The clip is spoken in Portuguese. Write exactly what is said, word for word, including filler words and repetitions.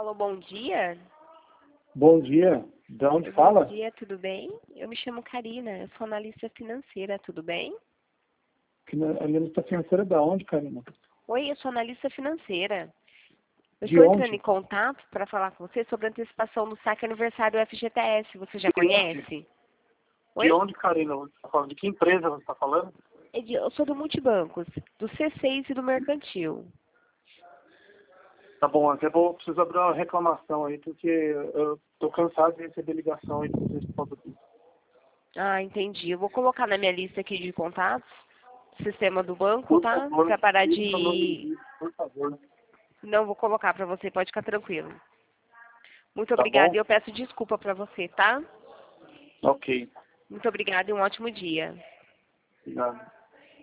Alô, bom dia. Bom dia. De onde Bom fala? dia, tudo bem? Eu me chamo Karina, eu sou analista financeira, tudo bem? Que na- A analista financeira da onde, Karina? Oi, eu sou analista financeira. Eu De estou entrando em onde? contato para falar com você sobre a antecipação do saque aniversário F G T S. Você já De onde? conhece? De Oi? onde, Karina? Você tá falando? De que empresa você está falando? Edi- Eu sou do Multibancos, do C seis e do Mercantil. Tá bom, até vou preciso abrir uma reclamação aí, porque eu tô cansado de receber ligação aí de vocês por causa disso. Ah, entendi. Eu vou colocar na minha lista aqui de contatos, sistema do banco, Por tá? favor, Para parar diga o nome de... disso, por favor. Não vou colocar para você, pode ficar tranquilo. Muito Tá obrigada e bom? eu peço desculpa para você, tá? Ok. Muito obrigada e um ótimo dia. Obrigado.